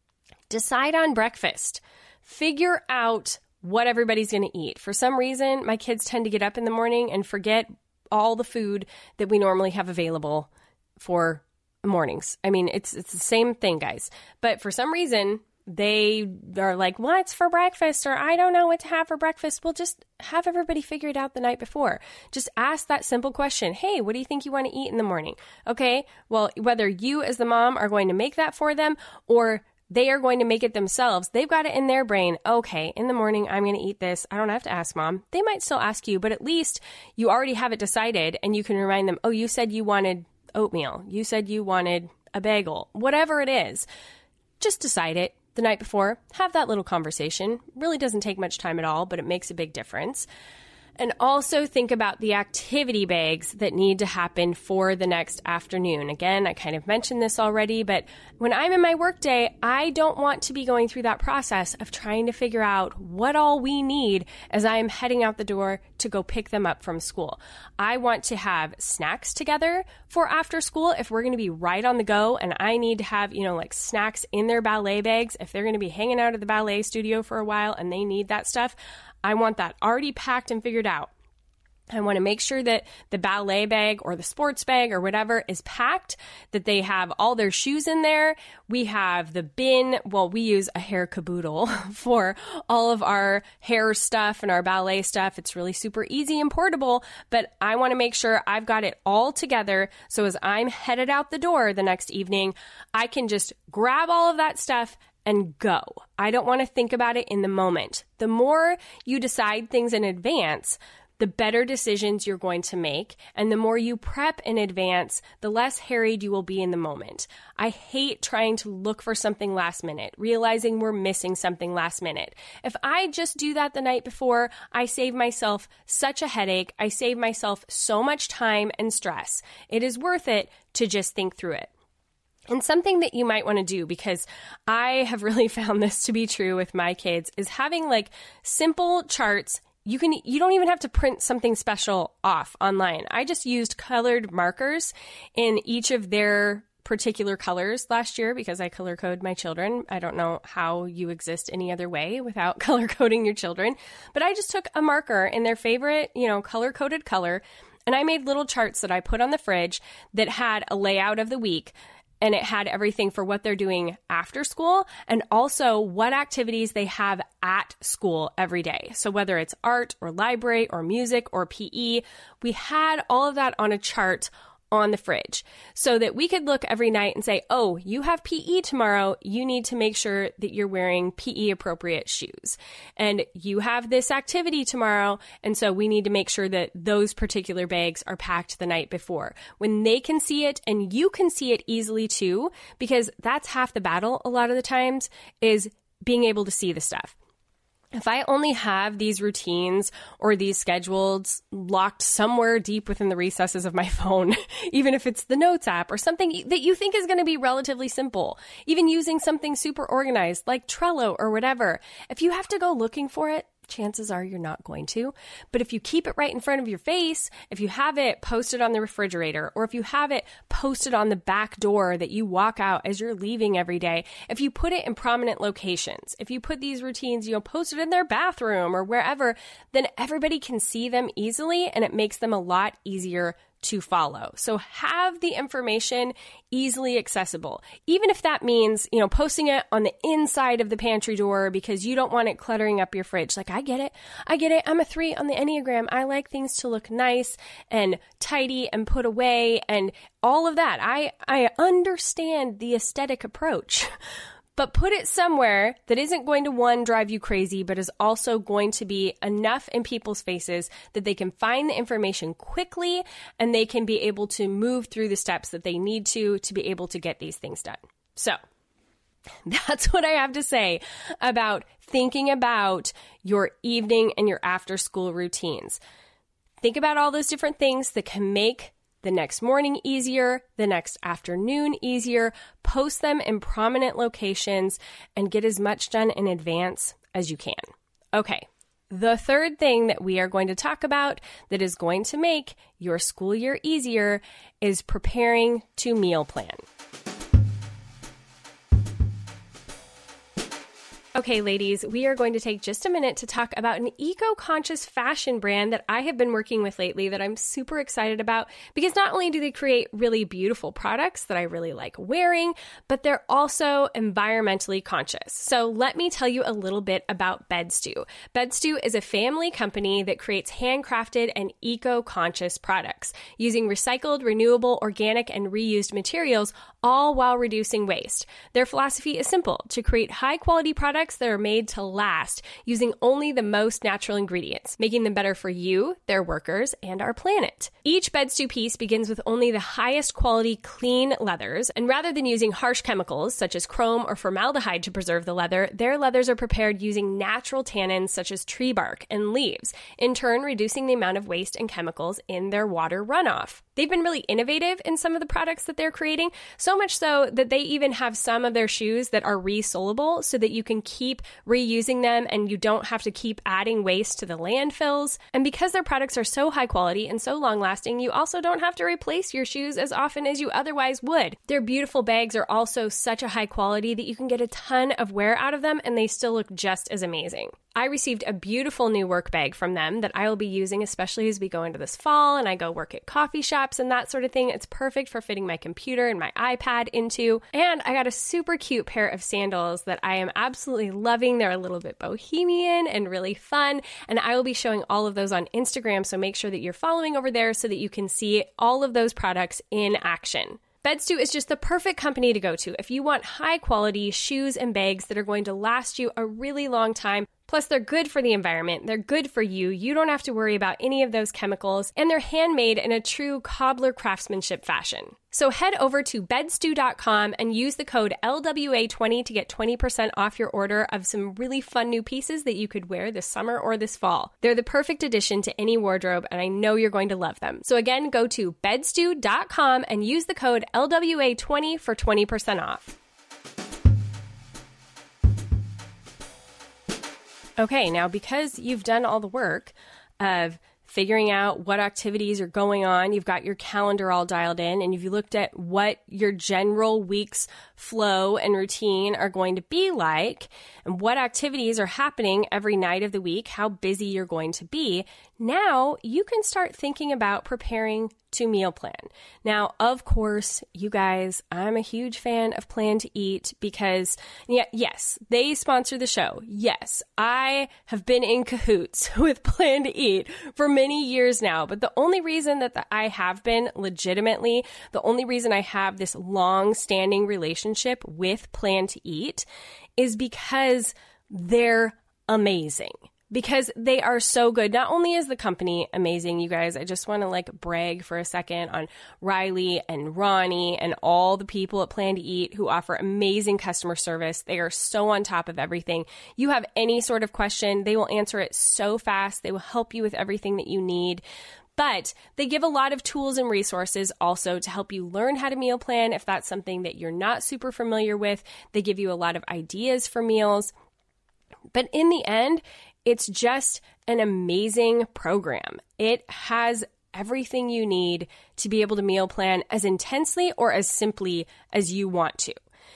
Decide on breakfast. Figure out what everybody's going to eat. For some reason, my kids tend to get up in the morning and forget all the food that we normally have available for mornings. I mean, it's it's the same thing, guys. But for some reason, they are like, what's for breakfast? Or I don't know what to have for breakfast. Well, just have everybody figure it out the night before. Just ask that simple question. Hey, what do you think you want to eat in the morning? Okay, well, whether you as the mom are going to make that for them or they are going to make it themselves, they've got it in their brain. Okay, in the morning, I'm going to eat this. I don't have to ask mom. They might still ask you, but at least you already have it decided and you can remind them, oh, you said you wanted oatmeal. You said you wanted a bagel. Whatever it is, just decide it the night before. Have that little conversation. Really doesn't take much time at all, but it makes a big difference. And also think about the activity bags that need to happen for the next afternoon. Again, I kind of mentioned this already, but when I'm in my workday, I don't want to be going through that process of trying to figure out what all we need as I am heading out the door to go pick them up from school. I want to have snacks together for after school if we're going to be right on the go, and I need to have, you know, like snacks in their ballet bags if they're going to be hanging out at the ballet studio for a while and they need that stuff. I want that already packed and figured out. I want to make sure that the ballet bag or the sports bag or whatever is packed, that they have all their shoes in there. We have the bin. Well, we use a hair caboodle for all of our hair stuff and our ballet stuff. It's really super easy and portable, but I want to make sure I've got it all together. So as I'm headed out the door the next evening, I can just grab all of that stuff and go. I don't want to think about it in the moment. The more you decide things in advance, the better decisions you're going to make. And the more you prep in advance, the less harried you will be in the moment. I hate trying to look for something last minute, realizing we're missing something last minute. If I just do that the night before, I save myself such a headache. I save myself so much time and stress. It is worth it to just think through it. And something that you might want to do, because I have really found this to be true with my kids, is having like simple charts you can, you don't even have to print something special off online. I just used colored markers in each of their particular colors last year because I color code my children. I don't know how you exist any other way without color coding your children, but I just took a marker in their favorite, you know, color coded color, and I made little charts that I put on the fridge that had a layout of the week, and it had everything for what they're doing after school and also what activities they have at school every day. So whether it's art or library or music or P E, we had all of that on a chart on the fridge so that we could look every night and say, oh, you have P E tomorrow. You need to make sure that you're wearing P E appropriate shoes. And you have this activity tomorrow. And so we need to make sure that those particular bags are packed the night before. When they can see it and you can see it easily too, because that's half the battle a lot of the times is being able to see the stuff. If I only have these routines or these schedules locked somewhere deep within the recesses of my phone, even if it's the Notes app or something that you think is going to be relatively simple, even using something super organized like Trello or whatever, if you have to go looking for it, chances are you're not going to. But if you keep it right in front of your face, if you have it posted on the refrigerator, or if you have it posted on the back door that you walk out as you're leaving every day, if you put it in prominent locations, if you put these routines, you know, posted in their bathroom or wherever, then everybody can see them easily and it makes them a lot easier to follow. So have the information easily accessible, even if that means, you know, posting it on the inside of the pantry door because you don't want it cluttering up your fridge. Like, I get it. I get it. I'm a three on the Enneagram. I like things to look nice and tidy and put away and all of that. I, I understand the aesthetic approach. But put it somewhere that isn't going to, one, drive you crazy, but is also going to be enough in people's faces that they can find the information quickly and they can be able to move through the steps that they need to to be able to get these things done. So that's what I have to say about thinking about your evening and your after school routines. Think about all those different things that can make the next morning easier, the next afternoon easier, post them in prominent locations, and get as much done in advance as you can. Okay, the third thing that we are going to talk about that is going to make your school year easier is preparing to meal plan. Okay, ladies, we are going to take just a minute to talk about an eco-conscious fashion brand that I have been working with lately that I'm super excited about because not only do they create really beautiful products that I really like wearing, but they're also environmentally conscious. So let me tell you a little bit about Bedstu. Bedstu is a family company that creates handcrafted and eco-conscious products using recycled, renewable, organic, and reused materials, all while reducing waste. Their philosophy is simple: to create high-quality products that are made to last using only the most natural ingredients, making them better for you, their workers, and our planet. Each Bedstu piece begins with only the highest quality clean leathers, and rather than using harsh chemicals such as chrome or formaldehyde to preserve the leather, their leathers are prepared using natural tannins such as tree bark and leaves, in turn reducing the amount of waste and chemicals in their water runoff. They've been really innovative in some of the products that they're creating, so much so that they even have some of their shoes that are resolable so that you can keep reusing them and you don't have to keep adding waste to the landfills. And because their products are so high quality and so long lasting, you also don't have to replace your shoes as often as you otherwise would. Their beautiful bags are also such a high quality that you can get a ton of wear out of them and they still look just as amazing. I received a beautiful new work bag from them that I will be using, especially as we go into this fall and I go work at coffee shops and that sort of thing. It's perfect for fitting my computer and my iPad into. And I got a super cute pair of sandals that I am absolutely loving. They're a little bit bohemian and really fun. And I will be showing all of those on Instagram. So make sure that you're following over there so that you can see all of those products in action. Bedstu is just the perfect company to go to if you want high quality shoes and bags that are going to last you a really long time. Plus, they're good for the environment. They're good for you. You don't have to worry about any of those chemicals, and they're handmade in a true cobbler craftsmanship fashion. So head over to bedstu dot com and use the code L W A twenty to get twenty percent off your order of some really fun new pieces that you could wear this summer or this fall. They're the perfect addition to any wardrobe, and I know you're going to love them. So again, go to bedstu dot com and use the code L W A twenty for twenty percent off. Okay, now because you've done all the work of figuring out what activities are going on, you've got your calendar all dialed in, and you've looked at what your general week's flow and routine are going to be like, and what activities are happening every night of the week, how busy you're going to be, now you can start thinking about preparing to meal plan. Now, of course, you guys, I'm a huge fan of Plan to Eat because, yeah, yes, they sponsor the show. Yes, I have been in cahoots with Plan to Eat for many years now, but the only reason that the, I have been legitimately, the only reason I have this long-standing relationship with Plan to Eat is because they're amazing. Because they are so good. Not only is the company amazing, you guys, I just want to like brag for a second on Riley and Ronnie and all the people at Plan to Eat who offer amazing customer service. They are so on top of everything. You have any sort of question, they will answer it so fast. They will help you with everything that you need. But they give a lot of tools and resources also to help you learn how to meal plan if that's something that you're not super familiar with. They give you a lot of ideas for meals. But in the end, it's just an amazing program. It has everything you need to be able to meal plan as intensely or as simply as you want to.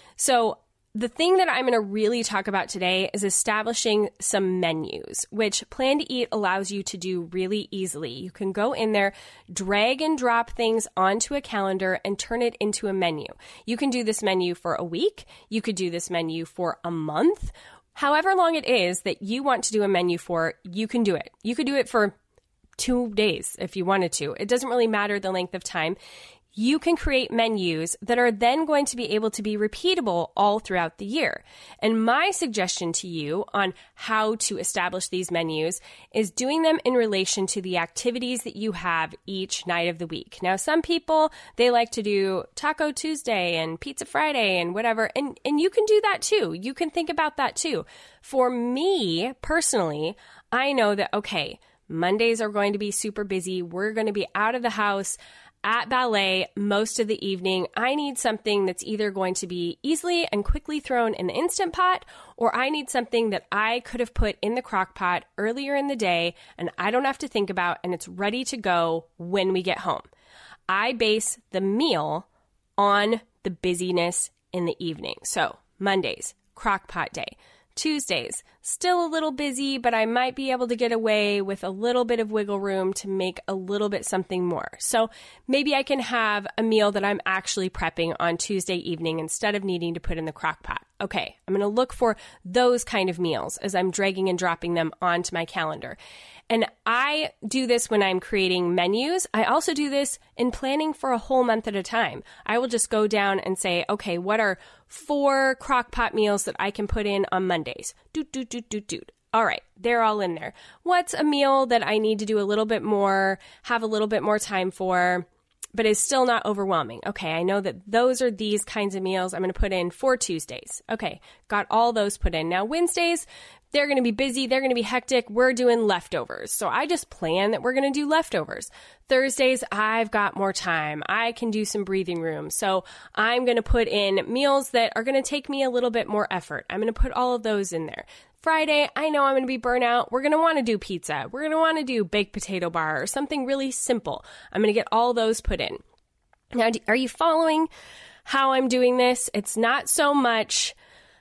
So the thing that I'm going to really talk about today is establishing some menus, which Plan to Eat allows you to do really easily. You can go in there, drag and drop things onto a calendar and turn it into a menu. You can do this menu for a week. You could do this menu for a month. However long it is that you want to do a menu for, you can do it. You could do it for two days if you wanted to. It doesn't really matter the length of time. You can create menus that are then going to be able to be repeatable all throughout the year. And my suggestion to you on how to establish these menus is doing them in relation to the activities that you have each night of the week. Now, some people, they like to do Taco Tuesday and Pizza Friday and whatever, and, and you can do that too. You can think about that too. For me, personally, I know that, okay, Mondays are going to be super busy. We're going to be out of the house at ballet most of the evening. I need something that's either going to be easily and quickly thrown in the Instant Pot, or I need something that I could have put in the crock pot earlier in the day and I don't have to think about, and it's ready to go when we get home. I base the meal on the busyness in the evening. So Mondays, crock pot day. Tuesdays, still a little busy, but I might be able to get away with a little bit of wiggle room to make a little bit something more. So maybe I can have a meal that I'm actually prepping on Tuesday evening instead of needing to put in the crock pot. Okay, I'm going to look for those kind of meals as I'm dragging and dropping them onto my calendar. And I do this when I'm creating menus. I also do this in planning for a whole month at a time. I will just go down and say, okay, what are four crock pot meals that I can put in on Mondays? Doot, doot, doot, doot, doot. All right, they're all in there. What's a meal that I need to do a little bit more, have a little bit more time for, but is still not overwhelming? Okay, I know that those are these kinds of meals I'm going to put in for Tuesdays. Okay, got all those put in. Now, Wednesdays, they're going to be busy. They're going to be hectic. We're doing leftovers. So I just plan that we're going to do leftovers. Thursdays, I've got more time. I can do some breathing room. So I'm going to put in meals that are going to take me a little bit more effort. I'm going to put all of those in there. Friday, I know I'm going to be burnt out. We're going to want to do pizza. We're going to want to do baked potato bar or something really simple. I'm going to get all those put in. Now, are you following how I'm doing this? It's not so much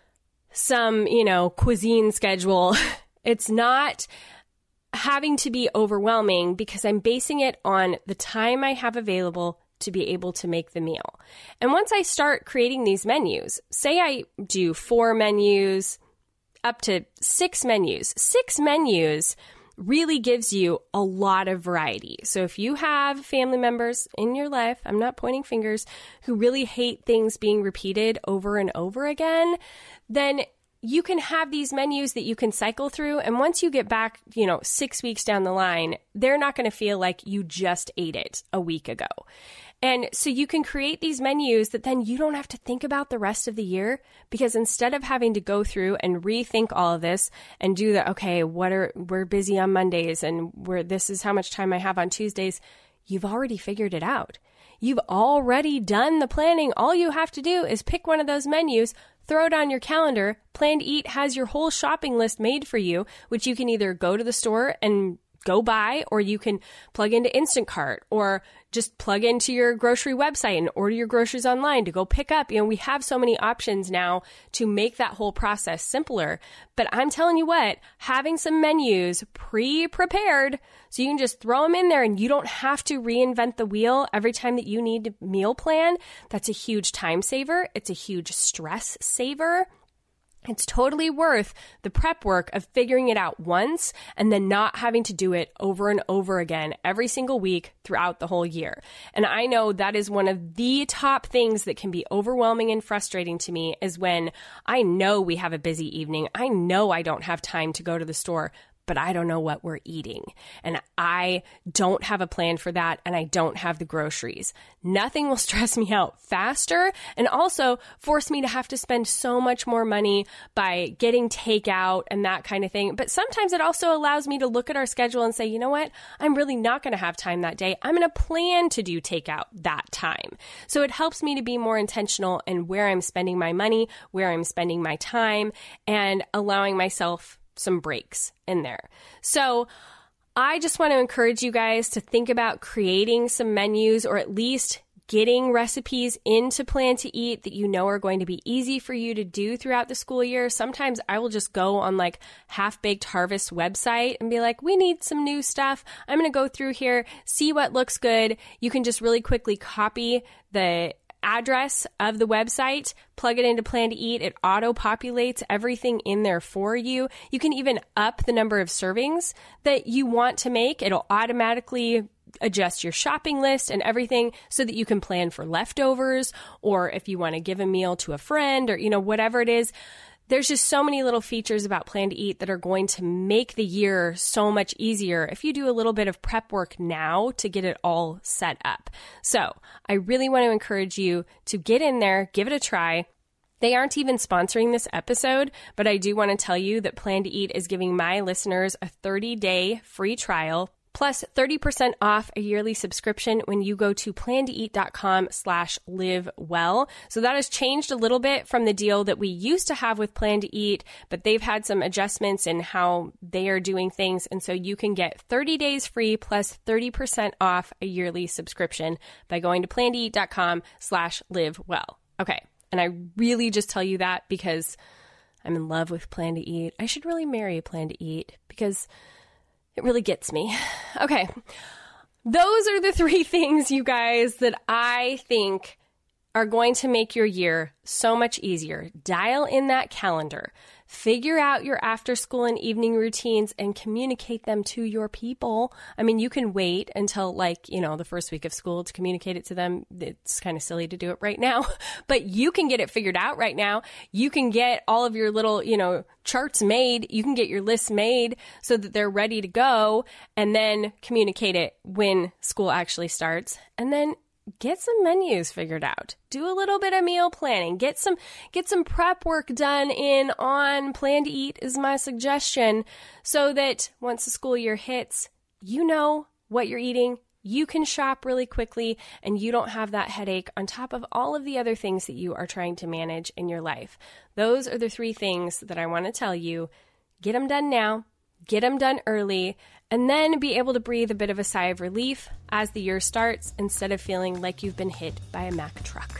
some, you know, cuisine schedule. It's not having to be overwhelming because I'm basing it on the time I have available to be able to make the meal. And once I start creating these menus, say I do four menus, up to six menus, six menus really gives you a lot of variety. So if you have family members in your life, I'm not pointing fingers, who really hate things being repeated over and over again, then you can have these menus that you can cycle through. And once you get back, you know, six weeks down the line, they're not going to feel like you just ate it a week ago. And so you can create these menus that then you don't have to think about the rest of the year, because instead of having to go through and rethink all of this and do the, okay, what are, we're busy on Mondays and we're, this is how much time I have on Tuesdays. You've already figured it out. You've already done the planning. All you have to do is pick one of those menus, throw it on your calendar. Plan to Eat has your whole shopping list made for you, which you can either go to the store and go buy, or you can plug into Instacart, or just plug into your grocery website and order your groceries online to go pick up. You know, we have so many options now to make that whole process simpler. But I'm telling you what, having some menus pre-prepared so you can just throw them in there and you don't have to reinvent the wheel every time that you need to meal plan, that's a huge time saver. It's a huge stress saver. It's totally worth the prep work of figuring it out once and then not having to do it over and over again every single week throughout the whole year. And I know that is one of the top things that can be overwhelming and frustrating to me, is when I know we have a busy evening. I know I don't have time to go to the store, but I don't know what we're eating. And I don't have a plan for that, and I don't have the groceries. Nothing will stress me out faster and also force me to have to spend so much more money by getting takeout and that kind of thing. But sometimes it also allows me to look at our schedule and say, you know what? I'm really not going to have time that day. I'm going to plan to do takeout that time. So it helps me to be more intentional in where I'm spending my money, where I'm spending my time, and allowing myself some breaks in there. So I just want to encourage you guys to think about creating some menus, or at least getting recipes into Plan to Eat that you know are going to be easy for you to do throughout the school year. Sometimes I will just go on like Half Baked Harvest website and be like, we need some new stuff. I'm going to go through here, see what looks good. You can just really quickly copy the address of the website, plug it into Plan to Eat. It auto-populates everything in there for you. You can even up the number of servings that you want to make. It'll automatically adjust your shopping list and everything so that you can plan for leftovers, or if you want to give a meal to a friend, or, you know, whatever it is. There's just so many little features about Plan to Eat that are going to make the year so much easier if you do a little bit of prep work now to get it all set up. So I really want to encourage you to get in there, give it a try. They aren't even sponsoring this episode, but I do want to tell you that Plan to Eat is giving my listeners a thirty-day free trial, plus thirty percent off a yearly subscription when you go to plantoeat.com slash live well. So that has changed a little bit from the deal that we used to have with Plan to Eat, but they've had some adjustments in how they are doing things. And so you can get thirty days free plus thirty percent off a yearly subscription by going to plantoeat.com slash live well. Okay. And I really just tell you that because I'm in love with Plan to Eat. I should really marry Plan to Eat because it really gets me. Okay. Those are the three things, you guys, that I think are going to make your year so much easier. Dial in that calendar. Figure out your after school and evening routines and communicate them to your people. I mean, you can wait until like, you know, the first week of school to communicate it to them. It's kind of silly to do it right now, but you can get it figured out right now. You can get all of your little, you know, charts made. You can get your lists made so that they're ready to go, and then communicate it when school actually starts. And then get some menus figured out. Do a little bit of meal planning. Get some get some prep work done in on Plan to Eat is my suggestion, so that once the school year hits, you know what you're eating. You can shop really quickly, and you don't have that headache on top of all of the other things that you are trying to manage in your life. Those are the three things that I want to tell you. Get them done now. Get them done early, and then be able to breathe a bit of a sigh of relief as the year starts instead of feeling like you've been hit by a Mack truck.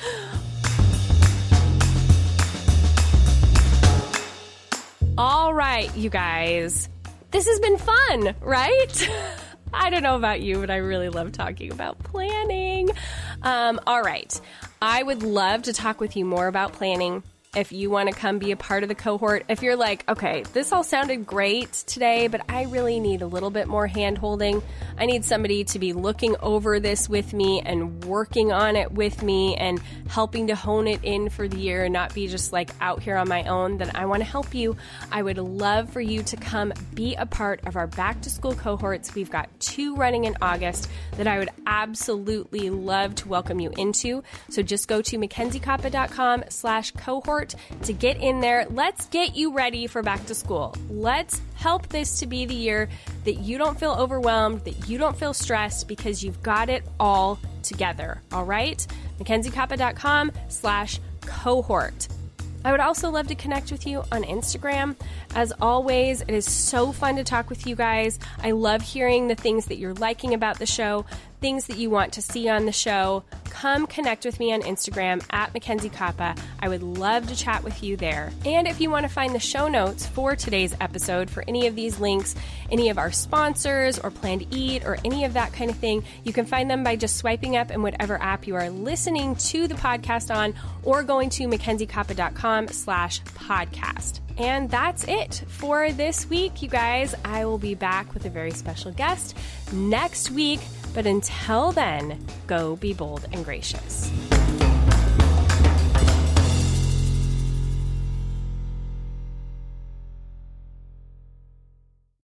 All right, you guys. This has been fun, right? I don't know about you, but I really love talking about planning. Um, all right. I would love to talk with you more about planning. If you want to come be a part of the cohort, if you're like, okay, this all sounded great today, but I really need a little bit more hand-holding. I need somebody to be looking over this with me and working on it with me and helping to hone it in for the year and not be just like out here on my own, then I want to help you. I would love for you to come be a part of our back-to-school cohorts. We've got two running in August that I would absolutely love to welcome you into. So just go to MacKenzieKoppa.com slash cohort to get in there. Let's get you ready for back to school. Let's help this to be the year that you don't feel overwhelmed, that you don't feel stressed, because you've got it all together. All right? MacKenzieKoppa.com slash cohort. I would also love to connect with you on Instagram. As always, it is so fun to talk with you guys. I love hearing the things that you're liking about the show, things that you want to see on the show. Come connect with me on Instagram at Mackenzie Koppa. I would love to chat with you there. And if you want to find the show notes for today's episode, for any of these links, any of our sponsors or Plan to Eat or any of that kind of thing, you can find them by just swiping up in whatever app you are listening to the podcast on, or going to mackenziekoppa.com slash podcast. And that's it for this week, you guys. I will be back with a very special guest next week. But until then, go be bold and gracious.